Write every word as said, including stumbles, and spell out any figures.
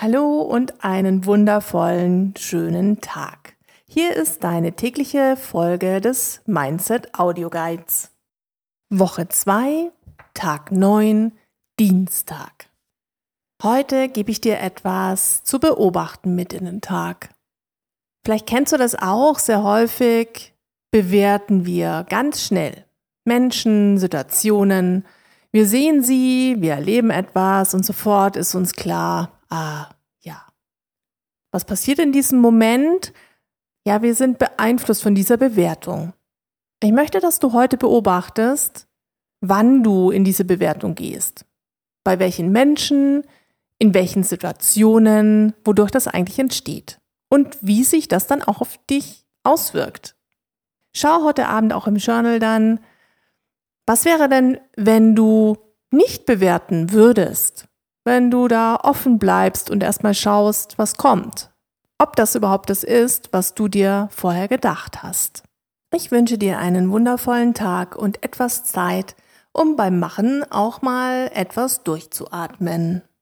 Hallo und einen wundervollen, schönen Tag. Hier ist deine tägliche Folge des Mindset Audio Guides. Woche zwei, Tag neun, Dienstag. Heute gebe ich dir etwas zu beobachten mit in den Tag. Vielleicht kennst du das auch, sehr häufig bewerten wir ganz schnell Menschen, Situationen. Wir sehen sie, wir erleben etwas und sofort ist uns klar, ah, ja. Was passiert in diesem Moment? Ja, wir sind beeinflusst von dieser Bewertung. Ich möchte, dass du heute beobachtest, wann du in diese Bewertung gehst. Bei welchen Menschen, in welchen Situationen, wodurch das eigentlich entsteht. Und wie sich das dann auch auf dich auswirkt. Schau heute Abend auch im Journal dann, was wäre denn, wenn du nicht bewerten würdest? Wenn du da offen bleibst und erstmal schaust, was kommt. Ob das überhaupt das ist, was du dir vorher gedacht hast. Ich wünsche dir einen wundervollen Tag und etwas Zeit, um beim Machen auch mal etwas durchzuatmen.